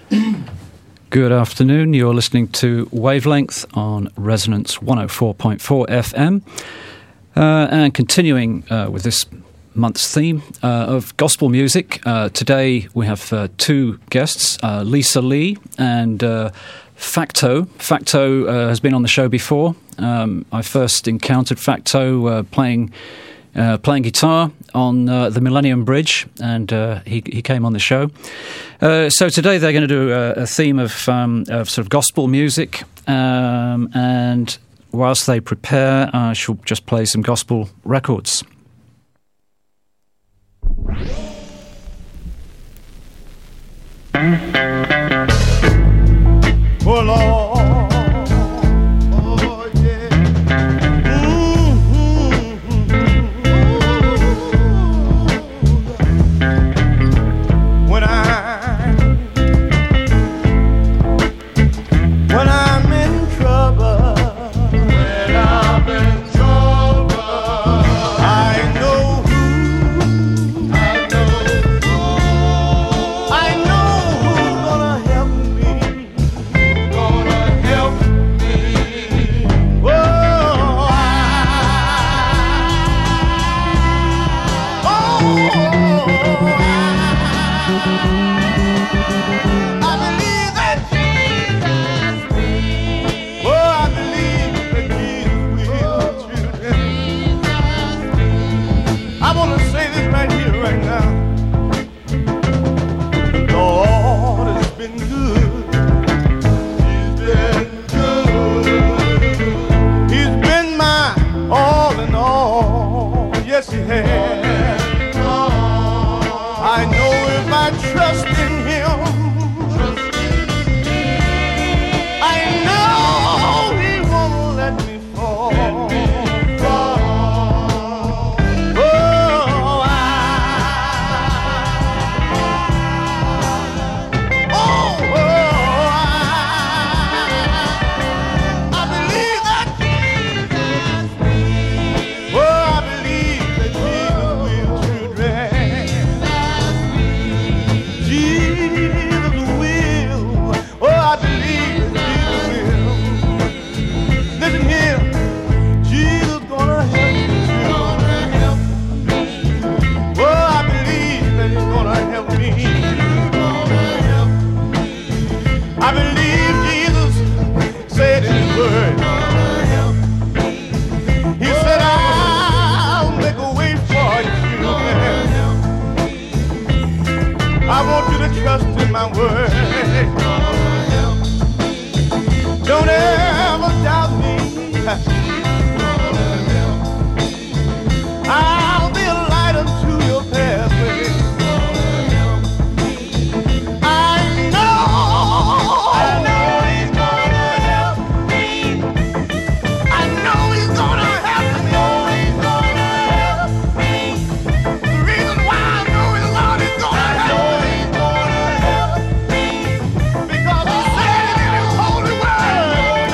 Good afternoon. You're listening to Wavelength on Resonance 104.4 FM. And continuing with this month's theme of gospel music, today we have two guests, Lisa Lee and Facto. Facto has been on the show before. I first encountered Facto playing guitar on the Millennium Bridge, and he came on the show. So today they're going to do a theme of sort of gospel music, and whilst they prepare, I shall just play some gospel records. Oh Lord, oh yeah. When I'm in trouble, I know who's gonna help me. Oh, I believe that Jesus will. Oh, I believe that Jesus will, children. I want to say this right here, right now. The Lord has been good. He's been good. He's been my all in all. Yes, he has. I know if I trust in him, I know he won't let me fall. Oh, I believe that Jesus will. Oh, I believe that Jesus will, children. Jesus will. Oh, I believe that Jesus will. Listen here. Jesus gonna help you. Oh, I believe that he's gonna help me. I believe Jesus said in his word. He said, I'll make a way for you. I want you to trust in my word. Don't ever doubt me. I'll be a light unto your pathway. I know he's gonna help me. I know he's gonna help me. The reason why I know the Lord is gonna help me, because he said it in his holy word.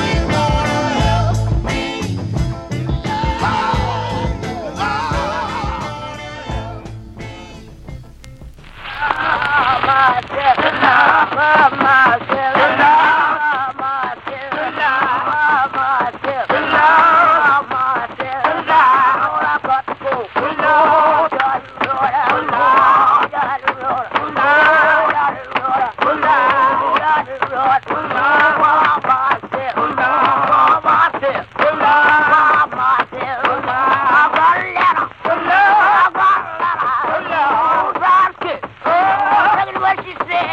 What she said.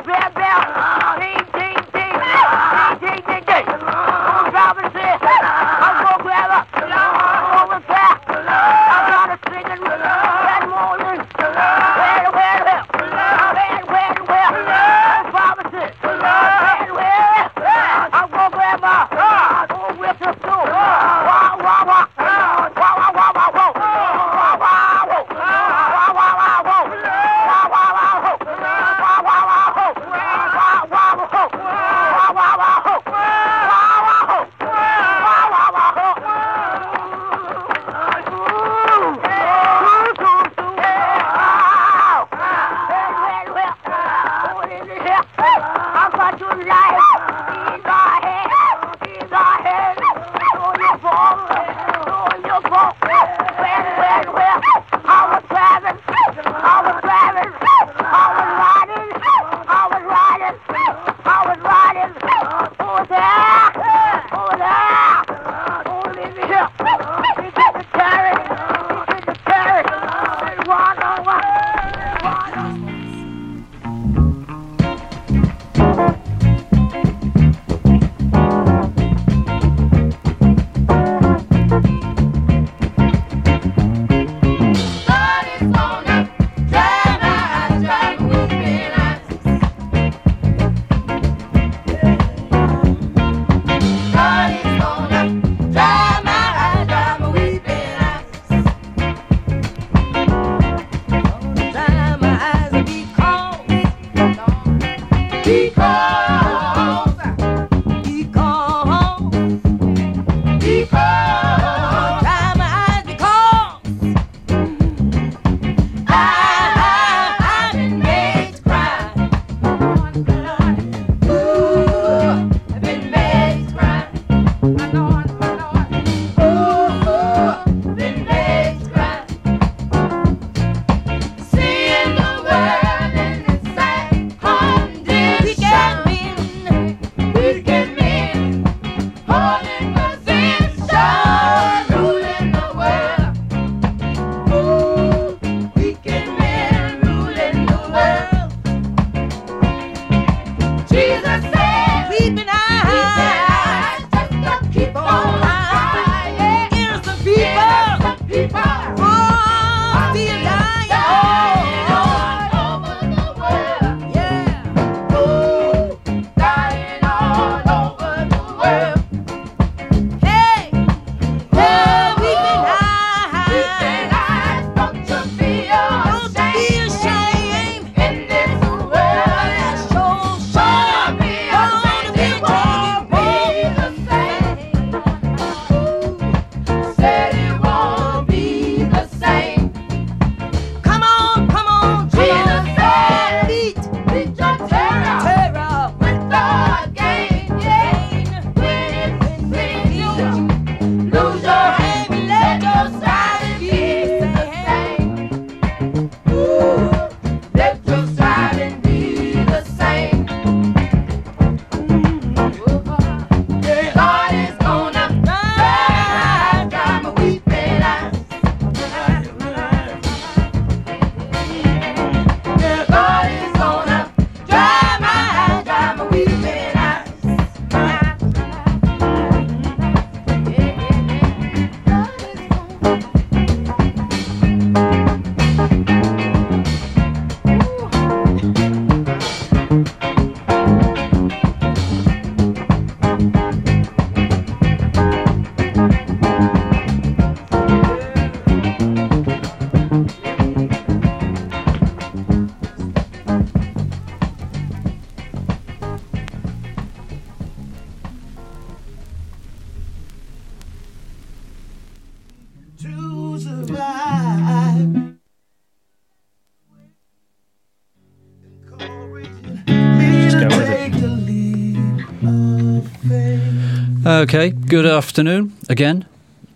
Okay, good afternoon again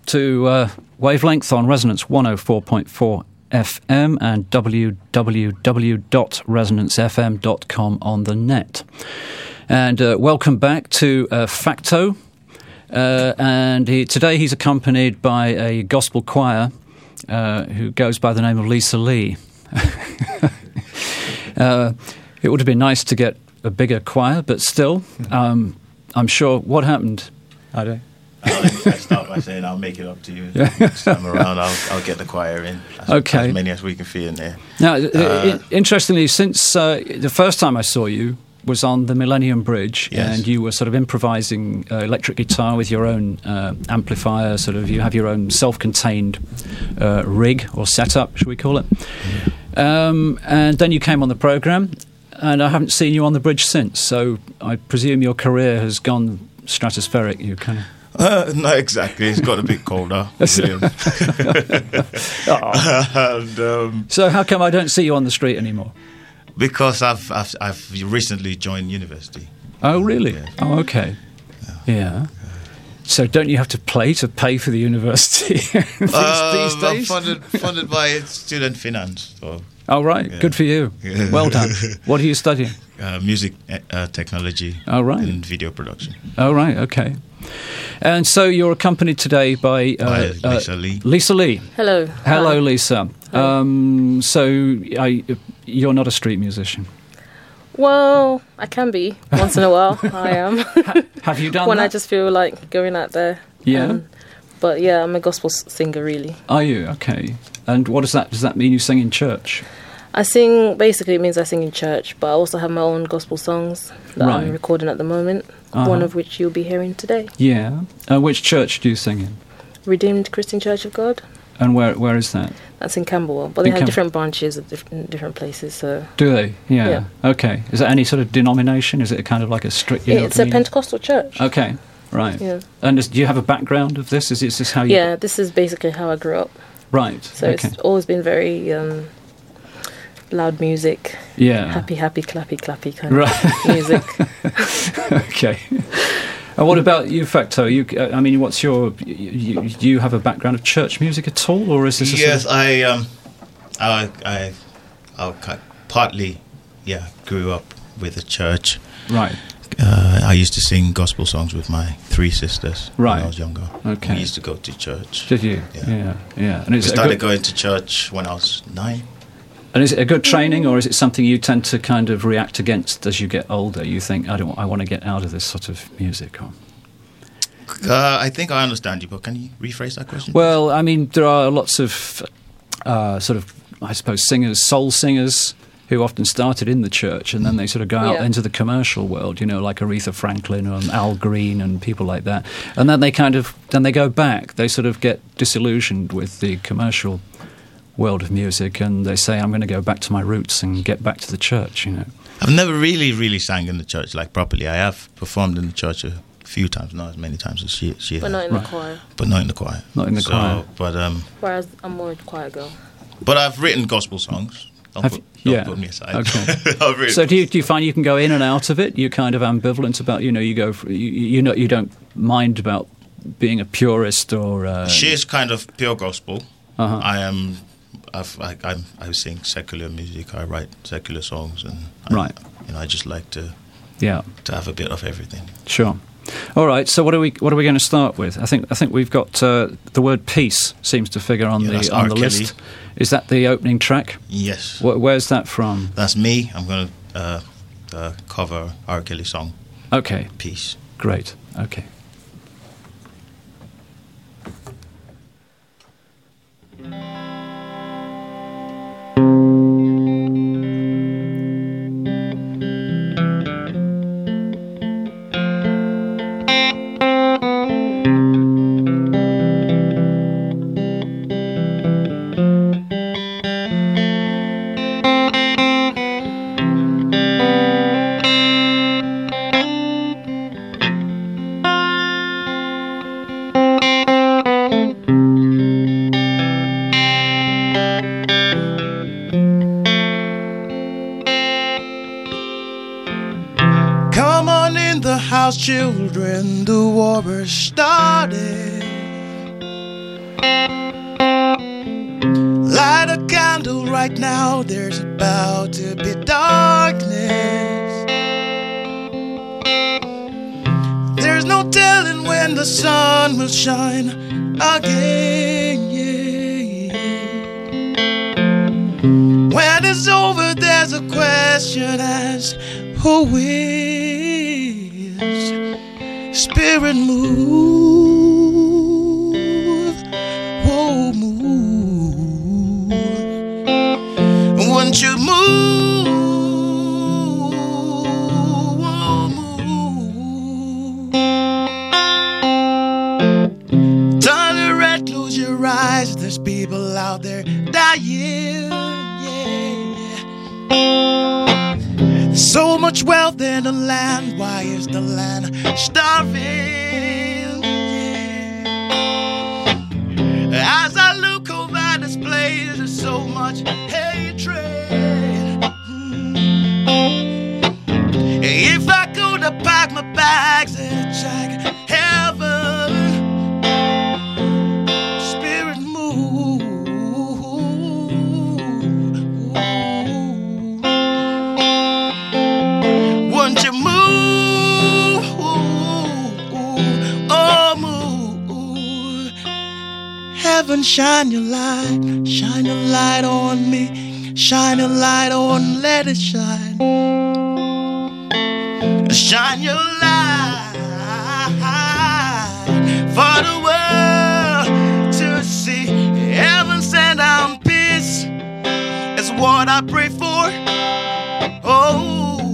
to Wavelength on Resonance 104.4 FM and www.resonancefm.com on the net. And welcome back to Facto. And today he's accompanied by a gospel choir who goes by the name of Lisa Lee. It would have been nice to get a bigger choir, but still, I'm sure. What happened? I don't. I start by saying I'll make it up to you. Next time around, I'll get the choir in. As many as we can fit in there. Now, interestingly, since the first time I saw you was on the Millennium Bridge, yes. and you were sort of improvising electric guitar with your own amplifier. Sort of, you have your own self-contained rig or setup, should we call it? And then you came on the program, and I haven't seen you on the bridge since. So I presume your career has gone stratospheric. You kind of. Not exactly. It's got a bit colder. So how come I don't see you on the street anymore? Because I've recently joined university. Oh, really? Yeah. Oh, okay. Yeah. So don't you have to pay for the university these days? Funded by student finance. So, oh, right. Yeah. Good for you. Yeah. Well done. What are you studying? Music technology. Oh, right. And video production. Oh, right. Okay. And so you're accompanied today by Lisa Lee. Lisa Lee. Hello. Hello, Hi. Lisa. So you're not a street musician? Well, I can be once in a while. I am. Have you done when that? I just feel like going out there. Yeah. But yeah, I'm a gospel singer, really. Are you? Okay. And what does that mean? You sing in church? I sing. Basically, it means I sing in church, but I also have my own gospel songs that Right. I'm recording at the moment. One of which you'll be hearing today. Yeah. Which church do you sing in? Redeemed Christian Church of God. And where is that? That's in Camberwell, but they have different branches at different places. So do they? Yeah. Okay. Is there any sort of denomination? Is it kind of like a strict? It's a Pentecostal church. Okay. Right. Yeah. And do you have a background of this? Is this how you? Yeah. This is basically how I grew up. Right. So it's always been very loud music. Yeah. Happy, clappy kind of music. Okay. And what about you, Facto? I mean, what's your? Do you have a background of church music at all, or is this? Yes, I partly, grew up with a church. Right. I used to sing gospel songs with my 3 sisters when I was younger. Okay. We used to go to church. Did you? Yeah. And we started going to church when I was 9. And is it a good training, or is it something you tend to kind of react against as you get older? You think, I want to get out of this sort of music? Or? I think I understand you, but can you rephrase that question? Well, I mean, there are lots of sort of, I suppose, soul singers, who often started in the church and then they sort of go out into the commercial world, like Aretha Franklin and Al Green and people like that. And then they go back. They sort of get disillusioned with the commercial world of music, and they say, I'm going to go back to my roots and get back to the church, I've never really sang in the church, like, properly. I have performed in the church a few times, not as many times as she has. But not in the choir. But not in the choir. Not in the choir. But, whereas I'm more a choir girl. But I've written gospel songs. Don't put me aside. Okay. So do you find you can go in and out of it? You're kind of ambivalent about, you go, you don't mind about being a purist or... She's kind of pure gospel. Uh-huh. I sing secular music. I write secular songs, and I just like to have a bit of everything. Sure. All right. So what are we going to start with? I think we've got the word peace seems to figure on the list. Is that the opening track? Yes. Where's that from? That's me. I'm going to cover R. Kelly's song. Okay. Peace. Great. Okay. Children, the war has started. Light a candle right now, there's about to be darkness. There's no telling when the sun will shine again. When it's over, there's a a question as who is Spirit move, oh move. Won't you move, oh move. Turn your head, close your eyes. There's people out there dying. So much wealth in the land, why is the land starving? As I look over this place, there's so much hatred. If I could have packed my bags and check heaven, Spirit move. Won't you move, oh move. Heaven, shine your light on me, shine your light on, let it shine. Shine your light for the world to see. Heaven send down peace is what I pray for. Oh,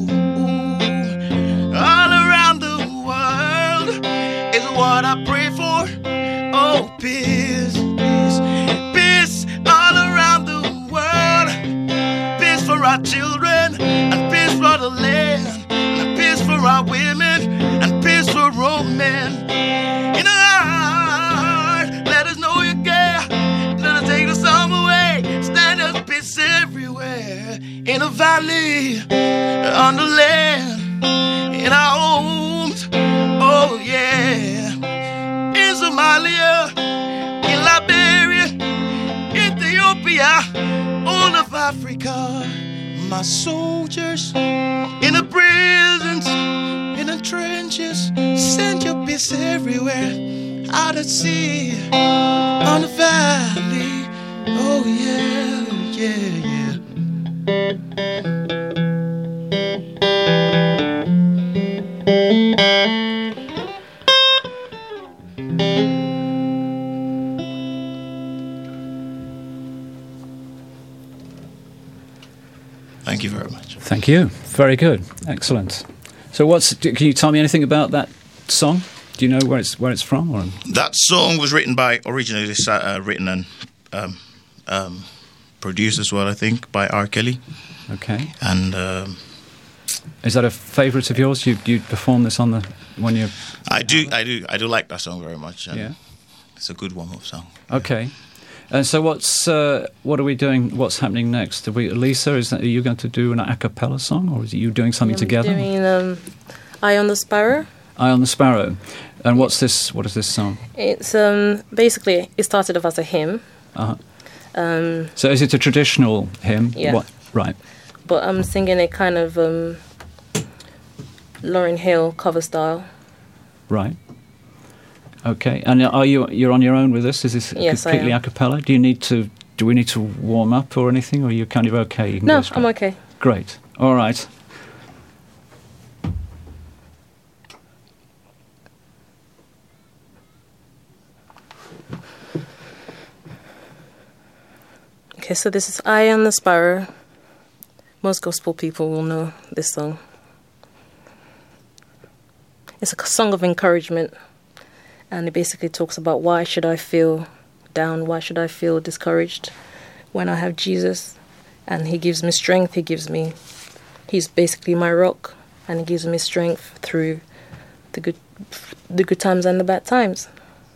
what I pray for, oh peace, peace, peace all around the world. Peace for our children, and peace for the land, and peace for our women, and peace for all men. In our heart, let us know you care. Let us take the storm away. Stand us peace everywhere. In the valley, on the land, in our homes, oh yeah. In Somalia, in Liberia, Ethiopia, all of Africa, my soldiers in the prisons, in the trenches, send your peace everywhere, out at sea, on the valley, oh yeah, yeah, yeah. Thank you very much. Thank you. Very good. Excellent. So, can you tell me anything about that song? Do you know where it's from? Or? That song was originally written and produced as well, I think, by R. Kelly. Okay. And is that a favourite of yours? You perform this when you? I do like that song very much. And yeah. It's a good warm-up song. Okay. And so what are we doing? What's happening next? Lisa, are you going to do an a cappella song, or is it you doing something together? I'm doing Eye on the Sparrow. Eye on the Sparrow. And what is this song? It's basically it started off as a hymn. Uh-huh. So is it a traditional hymn? Yeah. Right. But I'm singing a kind of Lauryn Hill cover style. Right. Okay. And you're on your own with this? Is this completely a cappella? Do we need to warm up or anything, or are you kind of okay? No, I'm okay. Great. All right. Okay, so this is Eye on the Sparrow. Most gospel people will know this song. It's a song of encouragement, and it basically talks about why should I feel down, why should I feel discouraged when I have Jesus, and he gives me strength, he's basically my rock, and he gives me strength through the good times and the bad times.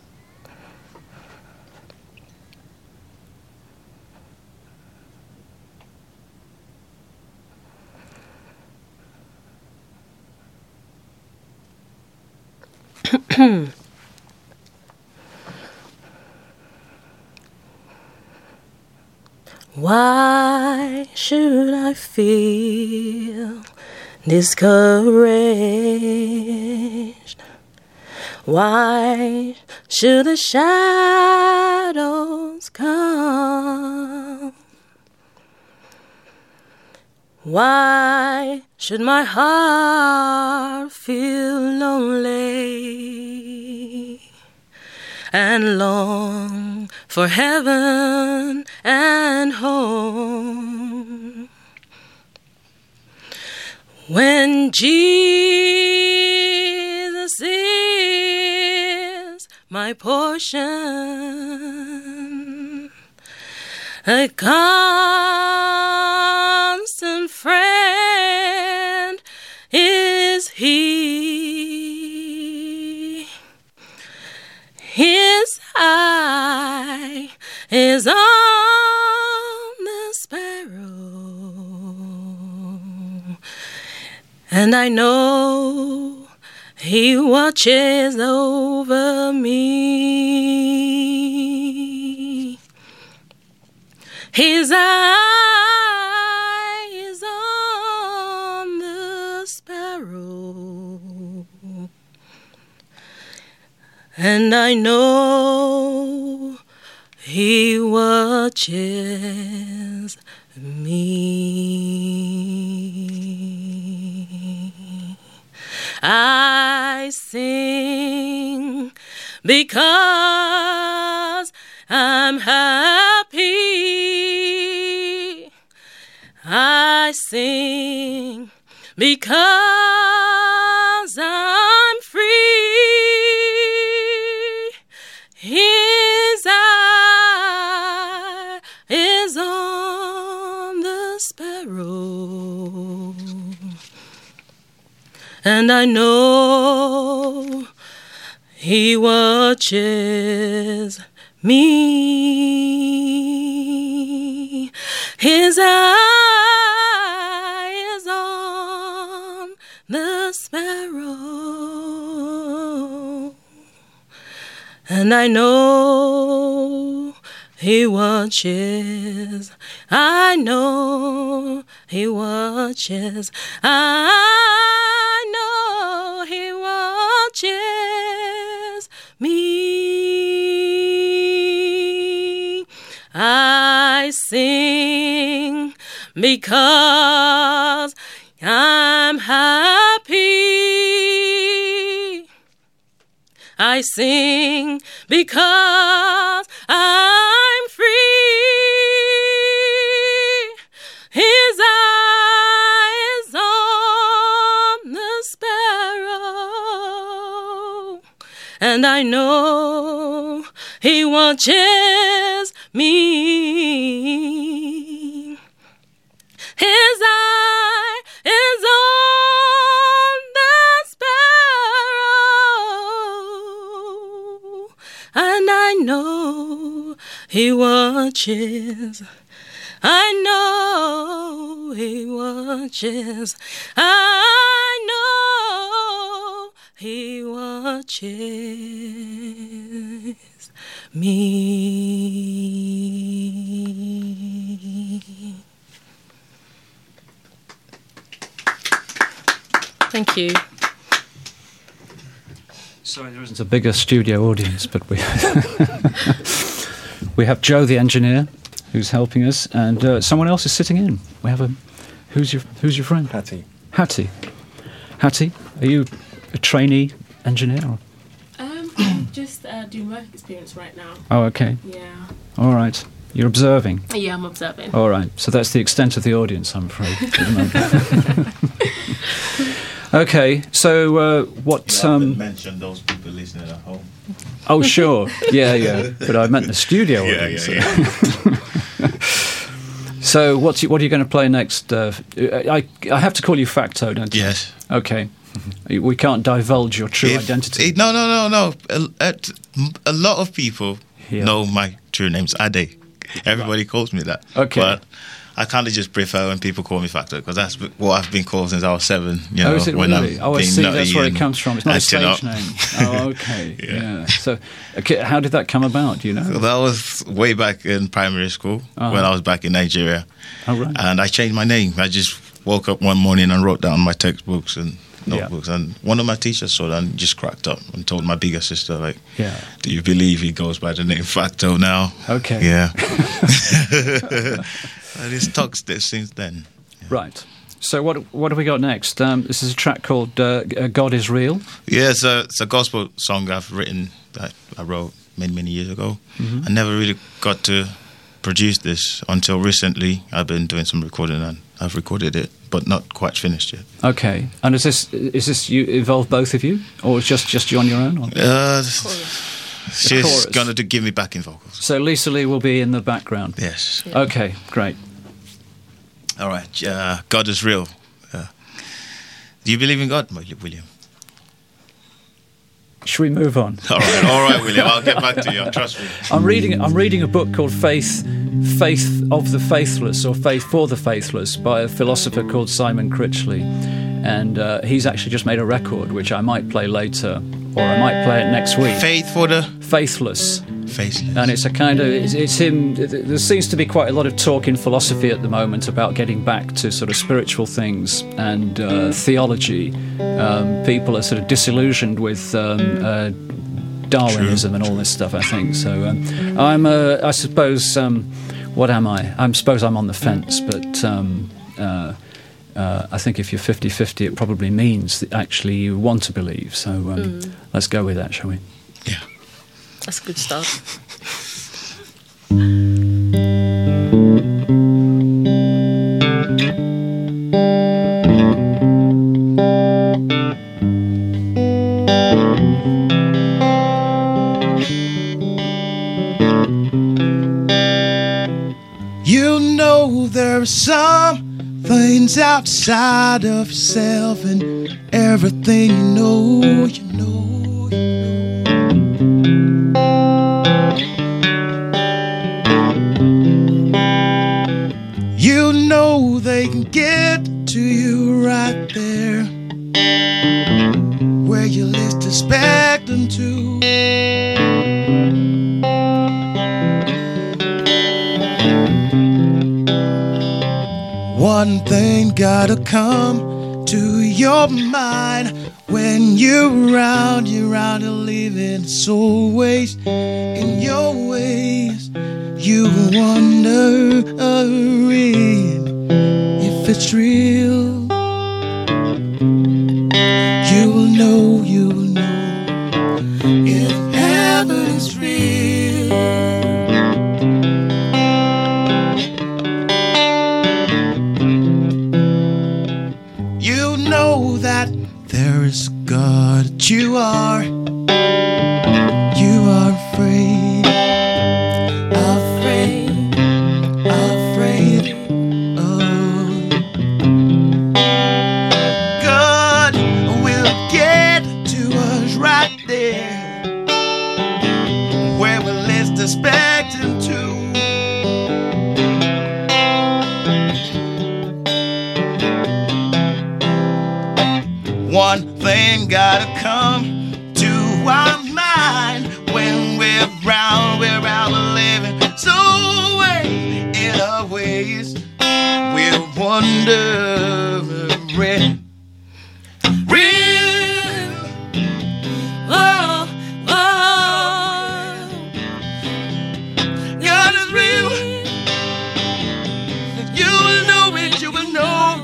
Why should I feel discouraged? Why should the shadows come Why should my heart feel lonely and long for heaven and home? When Jesus is my portion, a constant friend is He. His eye is on the sparrow, and I know He watches over me. His eye is on the sparrow, and I know He watches me. I sing because I'm happy. I sing because I'm free. His eye is on the sparrow, and I know He watches me. His eye is on the sparrow, and I know He watches. I know He watches. I know He watches me. I sing because I'm happy. I sing because I'm free. His eye is on the sparrow, and I know He watches me. His eye is on the sparrow, and I know He watches. I know He watches. I know He watches me. Thank you. Sorry, there isn't a bigger studio audience, but we we have Joe, the engineer, who's helping us, and someone else is sitting in. We have who's your friend? Hattie. Hattie, are you a trainee engineer? Or? I'm just doing work experience right now. Oh, okay. Yeah. All right. You're observing. Yeah, I'm observing. All right. So that's the extent of the audience, I'm afraid. Okay. So what? You haven't mentioned those people listening at home. Oh, sure. Yeah. But I meant the studio audience. Yeah. So what are you going to play next? I have to call you Facto, don't you? Yes. Okay. We can't divulge your true identity. No. A lot of people know my true name's Ade. Everybody calls me that. Okay. But I kind of just prefer when people call me Facto, because that's what I've been called since I was 7. You know, is it when really? I see. That's where it comes from. It's not a stage name. Oh, okay. Yeah. So, how did that come about? Do you know? So that was way back in primary school when I was back in Nigeria. Oh, right. And I changed my name. I just woke up one morning and wrote down my textbooks and notebooks, and one of my teachers saw that and just cracked up and told my bigger sister, like, do you believe he goes by the name Facto now? Okay. Yeah. And it's stuck since then. Right. So what have we got next? This is a track called God is Real. Yeah, it's a gospel song I've written that I wrote many years ago. Mm-hmm. I never really got to produce this until recently. I've been doing some recording and I've recorded it, but not quite finished yet. Okay, and is this you involve both of you, or just you on your own? Or? She's going to give me backing vocals. So Lisa Lee will be in the background. Yes. Yeah. Okay, great. All right. God is real. Do you believe in God, William? Should we move on? All right, William. I'll get back to you. Trust me. I'm reading a book called Faith of the Faithless, or Faith for the Faithless, by a philosopher called Simon Critchley, and he's actually just made a record which I might play later, or I might play it next week. Faith for the Faithless. Faithless. And it's a kind of it's him. There seems to be quite a lot of talk in philosophy at the moment about getting back to sort of spiritual things and theology. People are sort of disillusioned with Darwinism and all this stuff, I think. So I suppose what am I? I suppose I'm on the fence, but I think if you're 50-50, it probably means that actually you want to believe. So let's go with that, shall we? Yeah. That's a good start. You know there are some things outside of yourself, and everything you know. You know they can get to you right there, where you least expect them to. One thing gotta come to your mind when you're around and living. It's always in your ways. You wonder if it's real. You will know if heaven is real. You know that there is a God that you are afraid. God will get to us right there, where we least expect him to. One thing gotta come to our mind when we're around living. So in our ways, we're wondering. Real, oh, God is real. You will know it, you will know,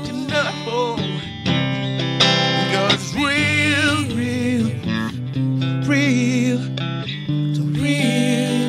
God's real, so real.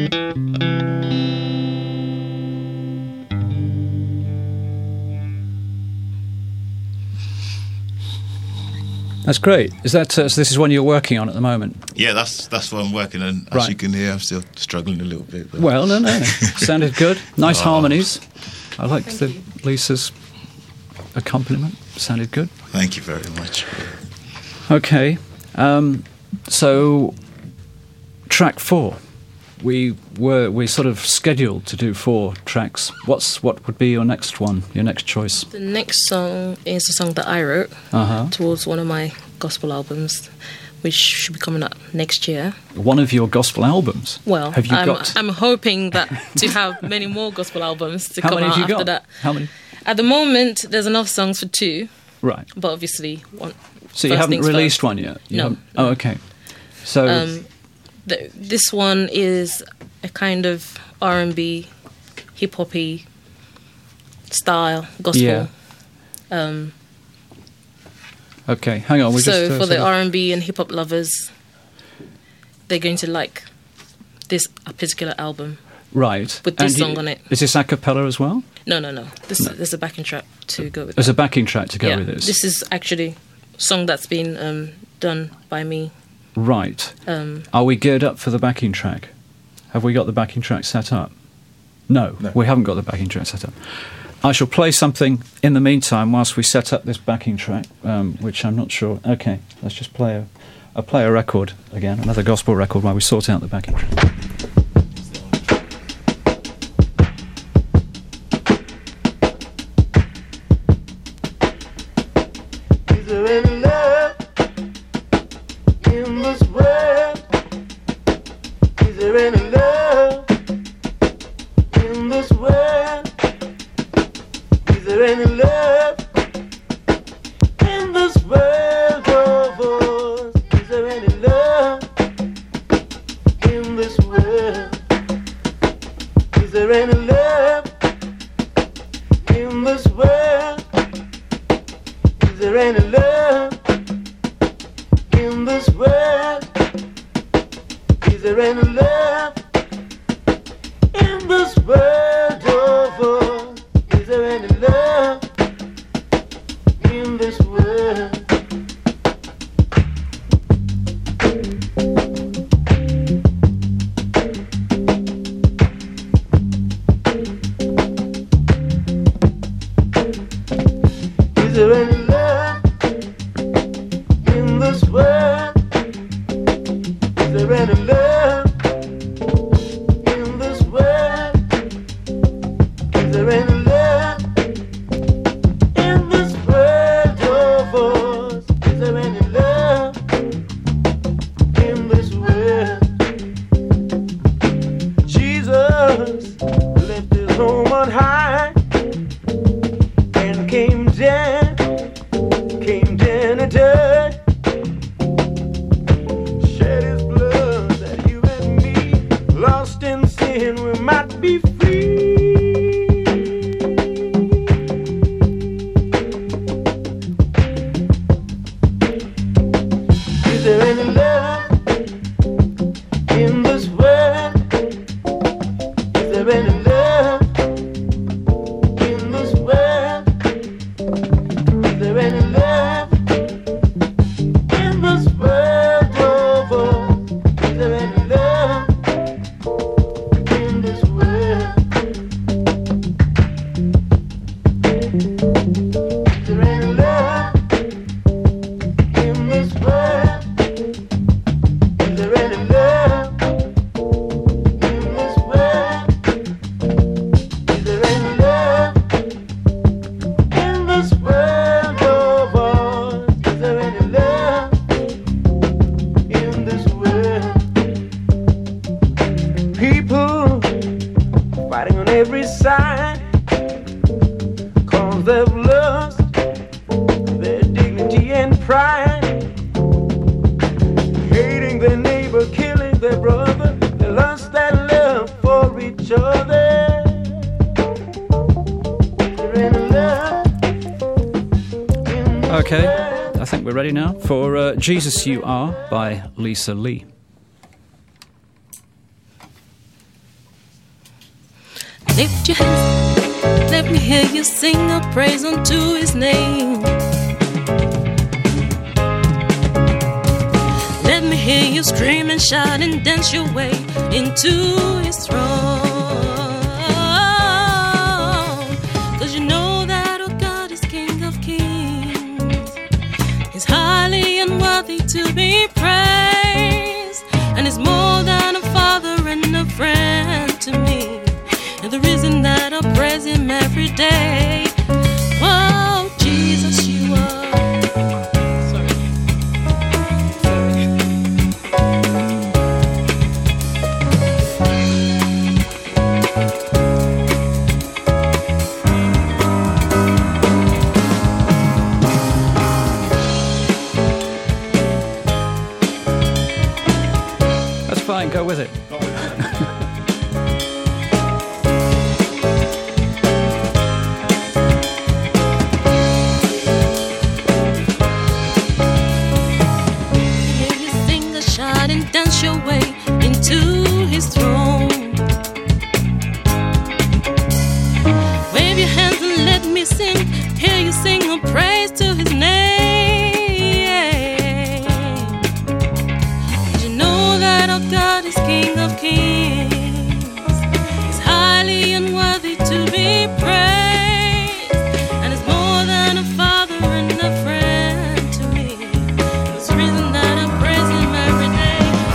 That's great. Is that so? This is one you're working on at the moment? Yeah, that's what I'm working on. As Right. you can hear, I'm still struggling a little bit. But Well, no. Sounded good. Nice harmonies. I liked Lisa's accompaniment. Sounded good. thank you very much. Okay. So, track 4. We sort of scheduled to do 4 tracks. What would be your next one? Your next choice? The next song is a song that I wrote towards one of my gospel albums, which should be coming out next year. One of your gospel albums. Well, have you got? I'm hoping that to have many more gospel albums to How come many out have you after got? that. How many? At the moment, there's enough songs for 2, Right. but obviously one. So you first haven't things released first. one yet? You No, haven't- Oh, okay. So This one is a kind of R&B, hip-hoppy style gospel. Yeah. Okay, hang on. So for the sort of- R&B and hip-hop lovers, they're going to like this particular album. right with this And song on it. Is this a cappella as well? No. There's a backing track to go with There's that. a backing track to go Yeah, with this. this is actually a song that's been done by me. Right. Are we geared up for the backing track? Have we got the backing track set up? No, we haven't got the backing track set up. I shall play something in the meantime whilst we set up this backing track, which I'm not sure. Okay, let's just play a record again, another gospel record, while we sort out the backing track. Is there any love in this world? Is there any love in this world? Is there any love in this world of ours? Is there any love in this world? Is there any love in this world? Is there any love in this world? Is there any love in this world of ours? Is there any love in this world? Is there any love in this world? Is there any love in this world? Is there any love in this world of ours? Is there any love in this world? Jesus left his home on high and came down to dirt, shed his blood that you and me, lost in sin, we might be free. Is there any love in this world? Is there any love in this world? Is there any love in this world of ours? Is there any love in this world? Is there any love in this world? Is there any love in this world? Is there any love in this world of ours? Is there any love in this world? People fighting on every side, 'cause they've lost their dignity and pride, hating their neighbor, killing their brother. They lost that love for each other. Is there any love in this Okay, world? I think we're ready now for Jesus You Are by Lisa Lee. Lift your hands, let me hear you sing a praise unto his name. Let me hear you scream and shout and dance your way into his throne. 'Cause you know that our God is King of Kings. He's highly and worthy to be praised, and he's more than a father and a friend to me. And the reason that I praise him every day. Oh, Jesus, you are. That's fine, go with it. Dance your way into his throne. Wave your hands and let me sing. Hear you sing a praise to his name. Did you know that our God is King of Kings? He's highly and worthy to be praised, and is more than a father and a friend to me. That's the reason that I praise him every day.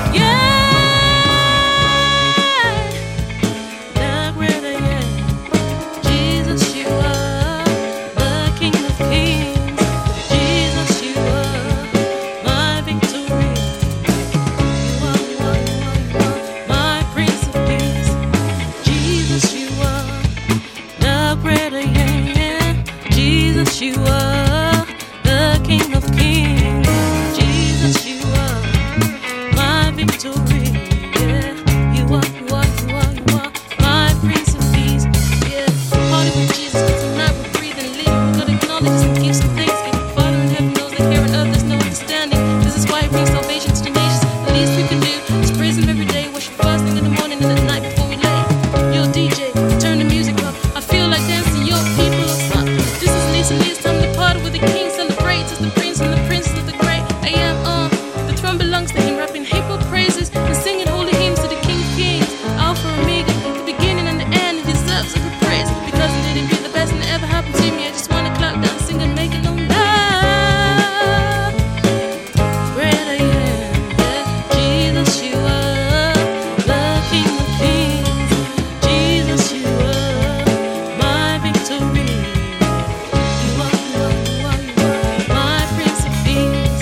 You are the King of Kings. Jesus, you are my victory. Yeah, you are my Prince of Peace. Yeah, party with Jesus, 'cause tonight we're breathing, living. We gotta acknowledge this and give some thanksgiving. Father in heaven knows that here and others no understanding. This is why he brings salvation to the nations. The least we can do is praise him every day. Worship first thing in the morning and at night before we lay. Yo, DJ, turn the music up. I feel like dancing. Your people are stop. This is Lisa Lee's time to party with the king. Celebrates as the prince and the princess of the great. I am the throne belongs to him. Rapping hip-hop praises and singing holy hymns to the King of Kings. Alpha Omega, the beginning and the end. He deserves every praise because he did it be the best and it ever happened to me. I just wanna clap down, sing and make it known that great I am. Yeah, Jesus, you are the King of Kings. Jesus, you are my victory. You are my Prince of Peace.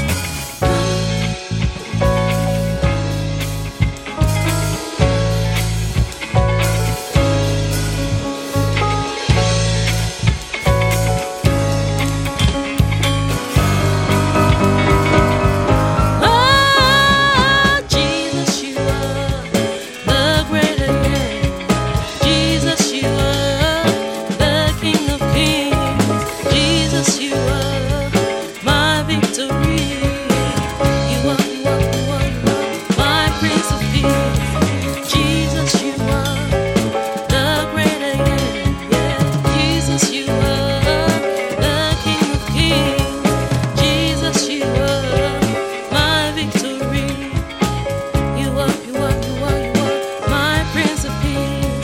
Oh, Jesus, you are the great I am. Jesus, you are the King of Kings. Jesus, you are my victory. You are my Prince of Peace. Jesus, you are the great I am. Yeah, Jesus, you are the King of Kings. Jesus, you are my victory. You are my Prince of Peace.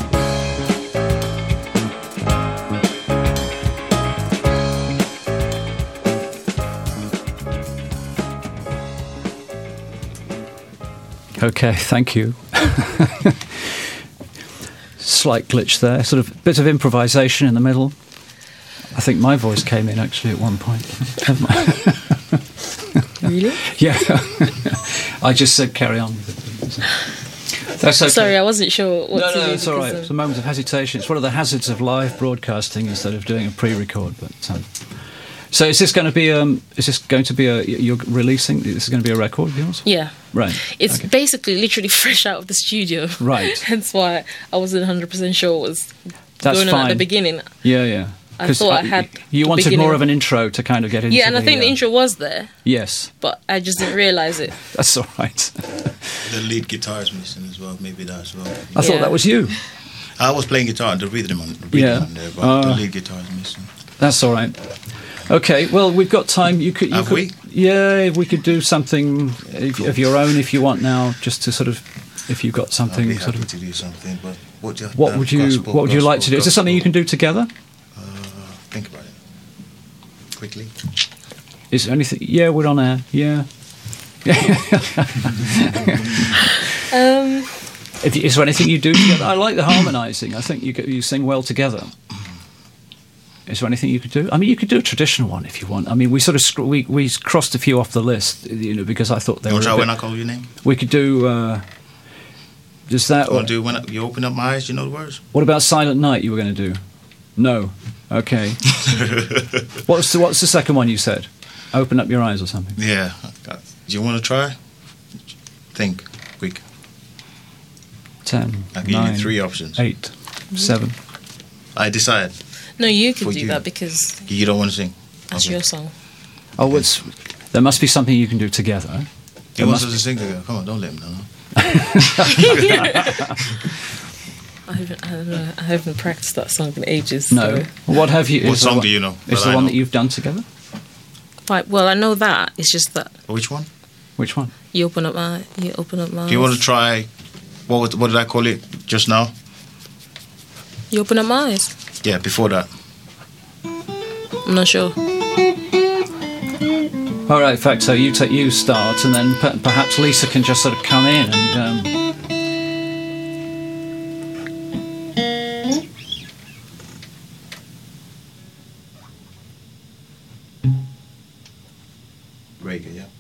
Okay, thank you. Slight glitch there, sort of bit of improvisation in the middle. I think my voice came in actually at one point. Really? Yeah. I just said carry on with it. That's okay. Sorry, I wasn't sure what to do. No, it's all right. because, It's a moment of hesitation. It's one of the hazards of live broadcasting instead of doing a pre-record. But so is this going to be? You're releasing? This is going to be a record of yours? Yeah. Right. It's okay. basically literally fresh out of the studio. Right. Hence why I wasn't 100% sure what was That's going on fine. at the beginning. Yeah. I thought I had. You the wanted beginning. more of an intro to kind of get into. Yeah, and I think the intro was there, Yes, but I just didn't realise it. that's all right. The lead guitar is missing as well. Maybe that as well. I thought Yeah. that was you. I was playing guitar and the rhythm on there, but the lead guitar is missing. That's all right. Okay, well, we've got time. You could, yeah, we could do something of your own if you want now, just to sort of, if you've got something. I'd be happy to do something, but what would you like to do? Is there something you can do together? Think about it quickly. Is there anything? Yeah, we're on air. Yeah. Is there anything you do together? I like the harmonising. I think you sing well together. Is there anything you could do? I mean, you could do a traditional one if you want. I mean, we sort of we crossed a few off the list, because I thought they were. When I call your name? We could do just that. Or do when you open up my eyes? You know the words. What about Silent Night? You were going to do? No. Okay. What's the second one you said? Open up your eyes or something? Yeah. Do you want to try? Think quick. 10. I'll give you 3 options. 8. 7. I decide. No, you can do that because you don't want to sing. That's your song. Oh, there must be something you can do together. He wants us to sing together. Come on, don't let him know. I haven't practiced that song in ages. No. So. What have you? What song do you know? Is the one that you've done together? Right. Well, I know that. It's just that. Which one? Which one? You open up my. Do you want to try? What did I call it just now? You open up my eyes. Yeah, before that. I'm not sure. All right, Facto, you start, and then perhaps Lisa can just sort of come in and. Reggae, yeah.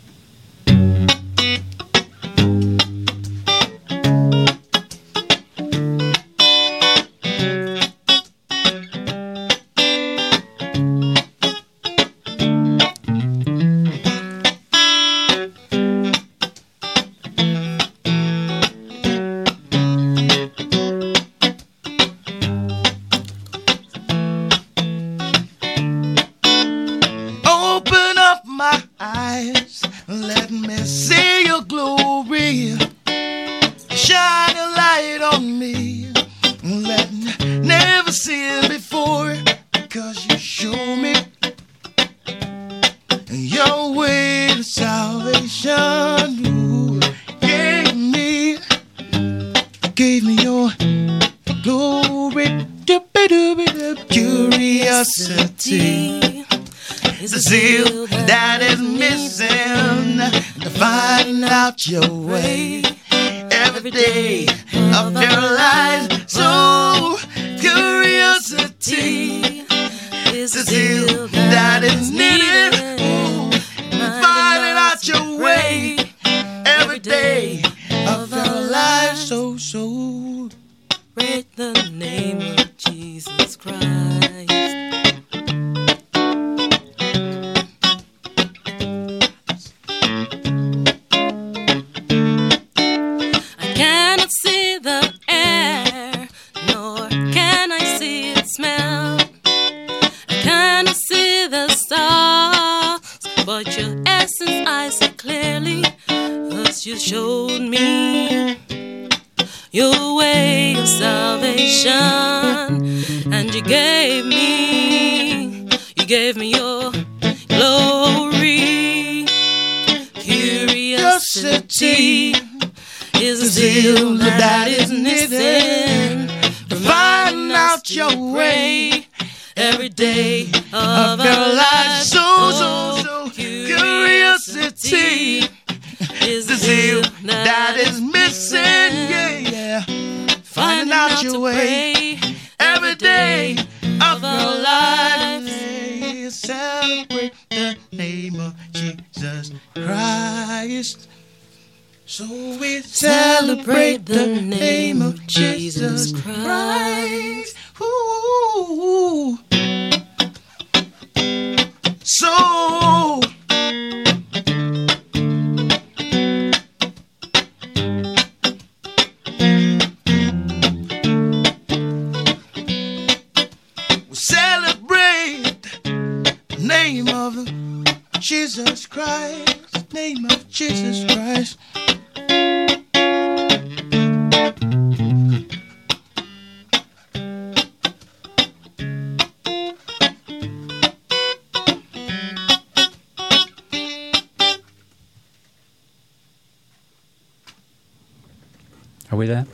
we there?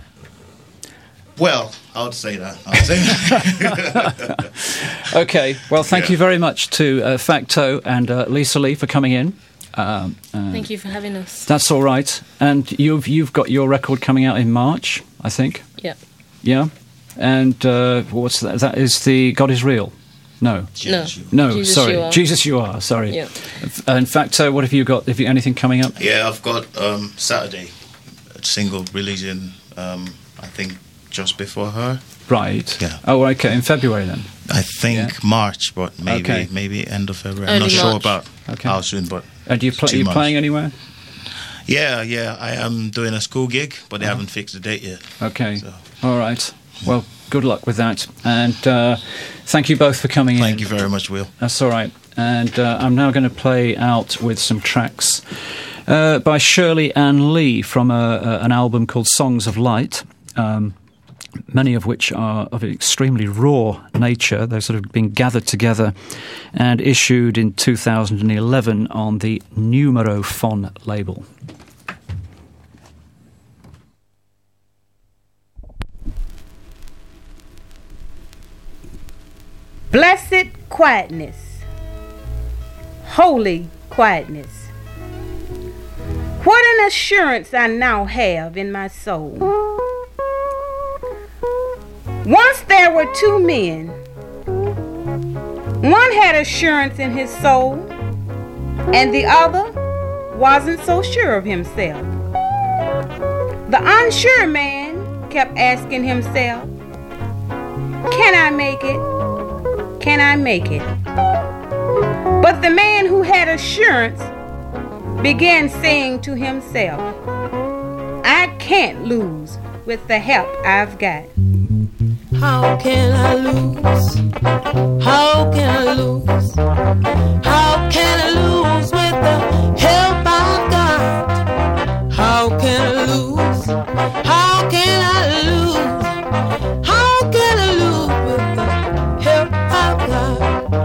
Well, I would say that. Okay. Well, thank you very much to Facto and Lisa Lee for coming in. Thank you for having us. That's all right. And you've got your record coming out in March, I think. Yeah. Yeah. And what's that? That is the God is Real. No. No. Jesus sorry. You Are. Jesus You Are. Sorry. Yeah. In fact, what have you got? Have you anything coming up? Yeah, I've got Saturday a single releasing. I think just before her. Right. Yeah. Oh, okay. In February then. I think March, but maybe end of February. I'm not sure about how soon, but. And you playing anywhere? Yeah. I am doing a school gig, but they haven't fixed the date yet. Okay. So. All right. Well, good luck with that. And thank you both for coming in. Thank you very much, Will. That's all right. And I'm now going to play out with some tracks by Shirley Ann Lee from an album called Songs of Light, many of which are of an extremely raw nature. They've sort of been gathered together and issued in 2011 on the Numero Fon label. Blessed quietness, holy quietness. What an assurance I now have in my soul. Once there were two men. One had assurance in his soul, and the other wasn't so sure of himself. The unsure man kept asking himself, can I make it? Can I make it? But the man who had assurance began saying to himself, I can't lose with the help I've got. How can I lose? How can I lose? How can I lose with the help I've got? How can I lose? How can I lose? How can I lose with the help I've got?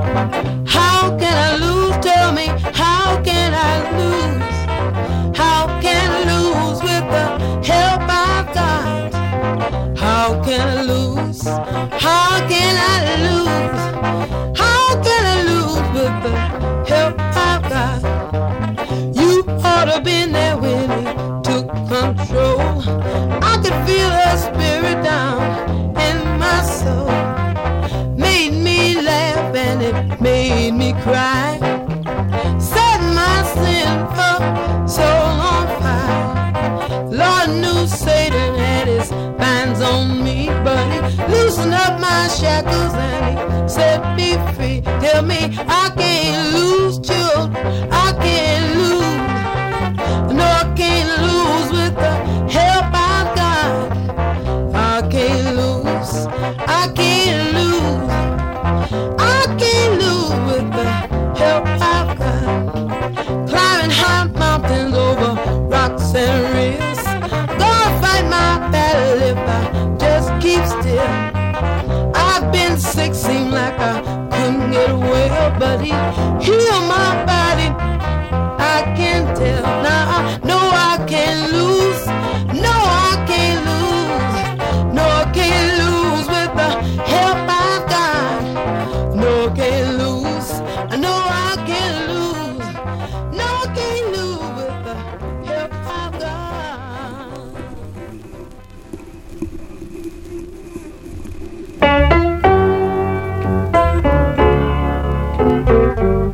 How can I lose? Tell me, how can I lose? How can I lose with the help I've got? How can I lose? How can I lose? How can I lose with the help I've got? You ought to have been there when he took control. I could feel her spirit down in my soul. Made me laugh and it made me cry. Set my sinful soul on fire. Lord knew Satan had his bands on me, but he loosened up my shackles and he set me free. Tell me I can't lose, children, I can't lose. No, I can't lose with the help I've got. I can't lose, I can't lose. I can't lose with the help I've got. Climbing high mountains over rocks and rills. Gonna fight my battle if I just keep still. I've been sick, seemed like I couldn't get well, but he healed my body. I can tell now. I know I can't lose. No, I can't lose. No, I can't lose with the help I've got. No, I can't lose. I know I can't lose. No, I can't lose with the help I've got.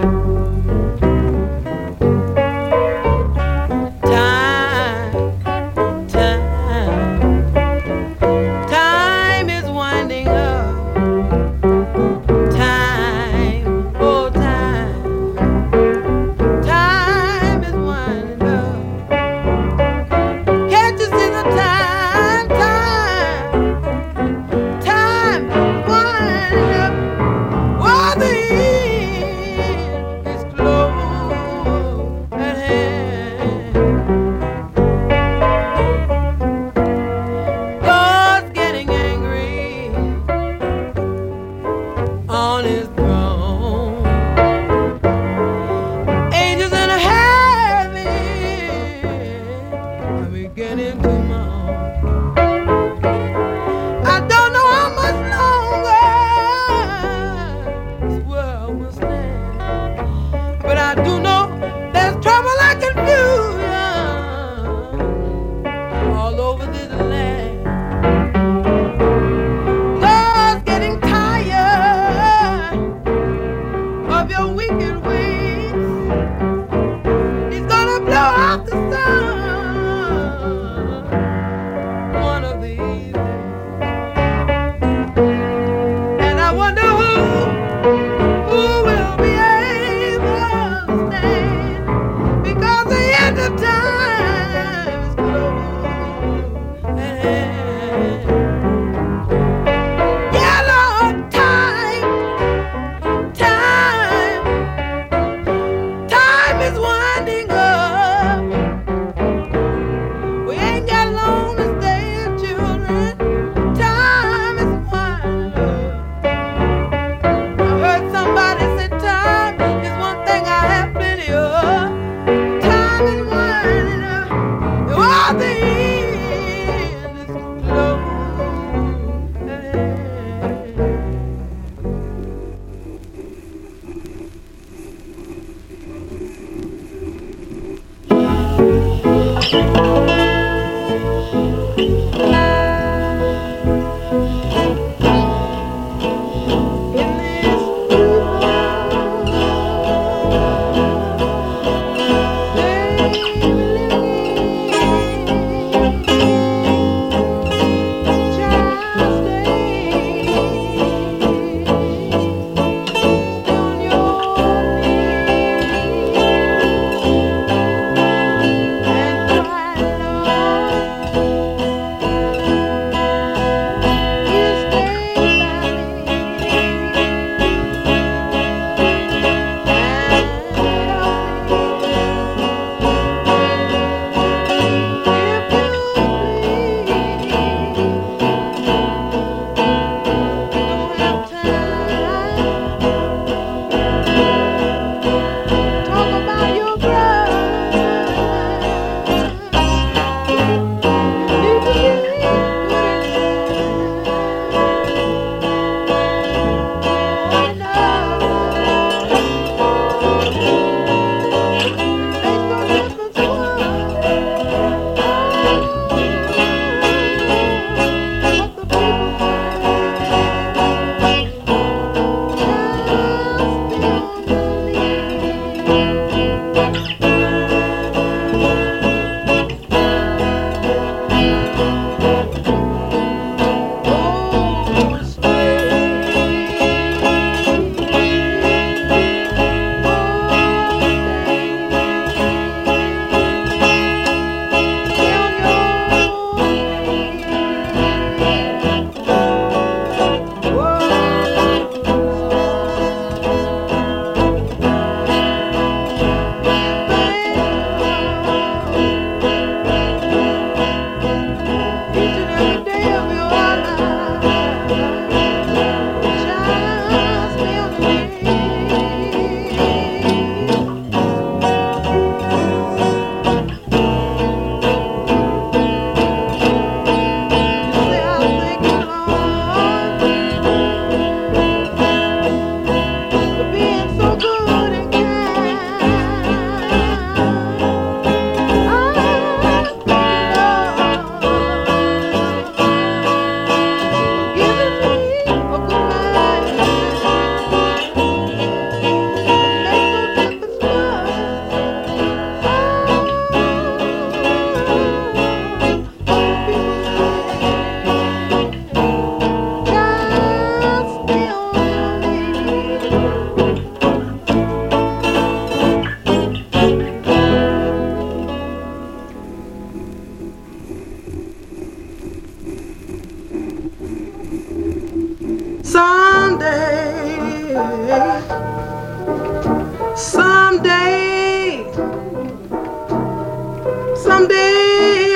Someday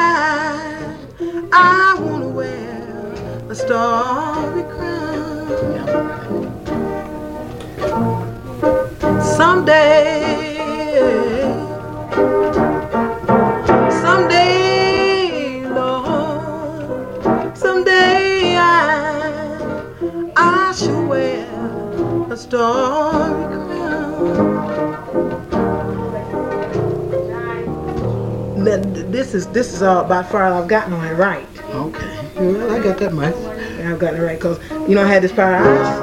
I wanna wear a starry crown. Someday, Lord, someday I shall wear a starry crown. This is all about far I've gotten on it right. Okay. Well, I got that much. And I've gotten it right because you know I had this part.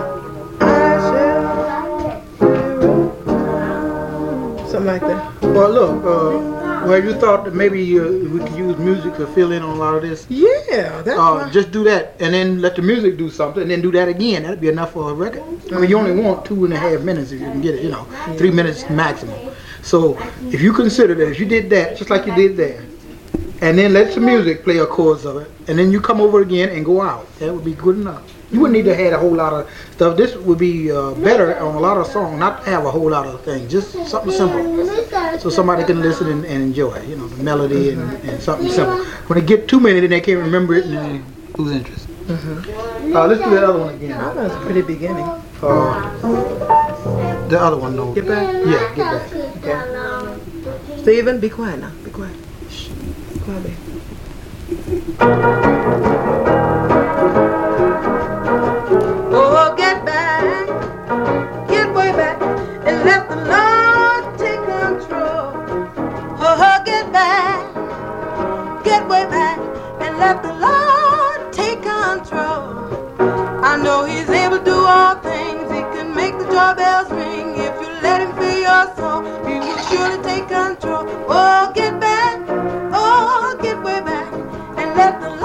Something like that. Well, look, well, you thought that maybe we could use music to fill in on a lot of this? Yeah, that's just do that, and then let the music do something, and then do that again. That'd be enough for a record. I mean, you only want 2.5 minutes if you can get it, 3 minutes maximum. So if you consider that, if you did that, just like you did there, and then let the music play a chorus of it, and then you come over again and go out, that would be good enough. You wouldn't need to have a whole lot of stuff. This would be better on a lot of songs, not to have a whole lot of things, just something simple. So somebody can listen and enjoy, the melody and something simple. When they get too many, then they can't remember it and they lose interest. Let's do that other one again. That was a pretty beginning. The other one, no. Get back? Yeah, get back. Okay. Stephen, be quiet now. Be quiet. Shh. Be quiet, baby. Oh, get back. Get way back. And let the Lord take control. Oh, get back. Get way back. And let the Lord take control. I know He's able to do all things. He can make the doorbells ring. If you let Him fill your soul, He will surely take control. Oh, get back. Oh, get way back. And let the